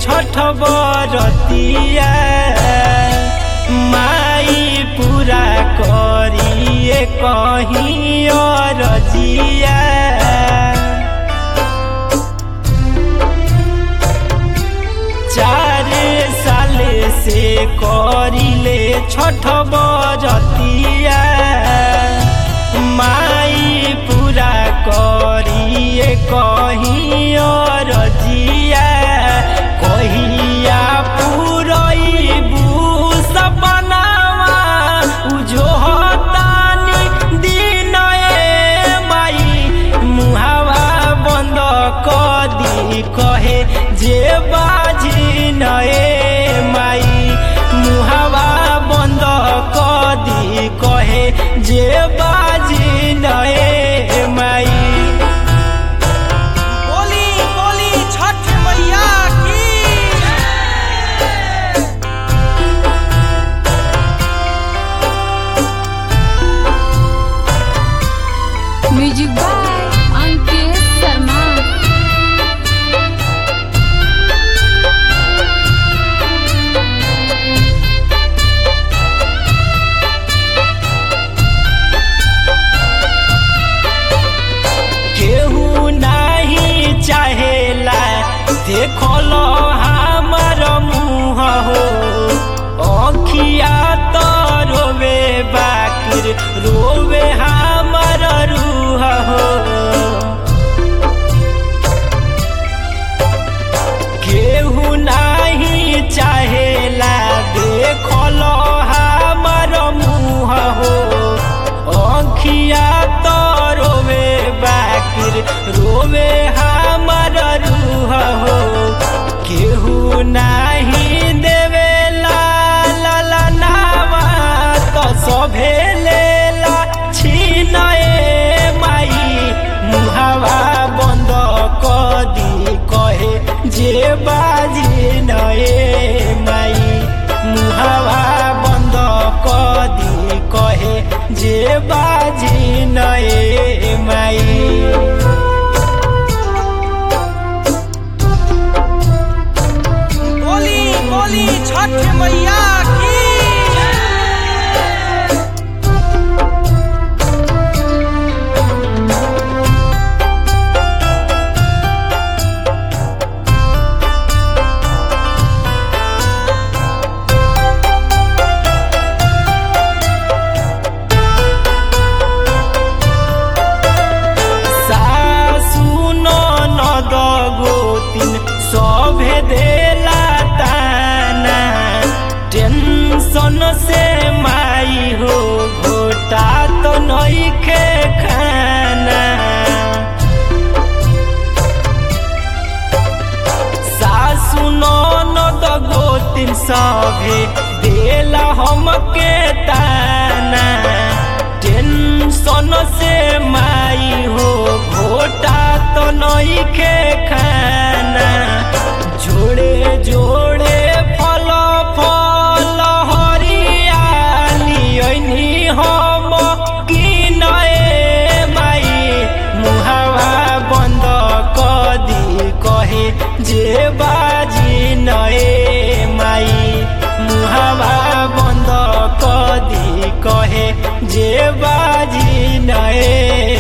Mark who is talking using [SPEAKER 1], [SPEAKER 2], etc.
[SPEAKER 1] छठ बरतिया माई पूरा करिए कहीं और जिया। 4 साल से करिले छठ बरतिया माई पूरा करिए कहीं और जिया। कहिया पूरईबू सपनावा उजोहतानी दिन माई मुहावा बंद कदी कहे जे बाजी नए माई मुहावा बंद कदी कहे जे बाजी नए माई।
[SPEAKER 2] बोली बोली छठ मैया की।
[SPEAKER 3] Music by Ankit Sharma.
[SPEAKER 1] केहू नहीं चाहेला देखल हमार मुँह हो अखिया तो रोवे बाकिर रोवे हमार रूह हो। केहू नहीं चाहेला देखल हमार मुँह हो अखिया तो रोवे बाकिर रोवे हमार रूह हो। केहू नहीं देवेला ललनावा तो सभे लेला छीनए माई मुहावा बंद कदी कहे जे बाजी नए माई मुहावा बंद कदी कहे जे बाजी नए माई।
[SPEAKER 2] बोली बोली छठ मैया की।
[SPEAKER 1] सासु ननद गोतिन सभे देला ताना टेंशन से माई हो घोटा तो नइखे खाना। सासु ननद गोतिन सभे देला हमके ताना टेंशन से माई हो घोटा तो नइखे खाना। जोड़े जोड़े फल फल हरियाली ऐनी हम किनए माई मुहावा बंद कदी कहे जे बाजी नए माई मुहावा बंद कदी कहे जे बाजी नए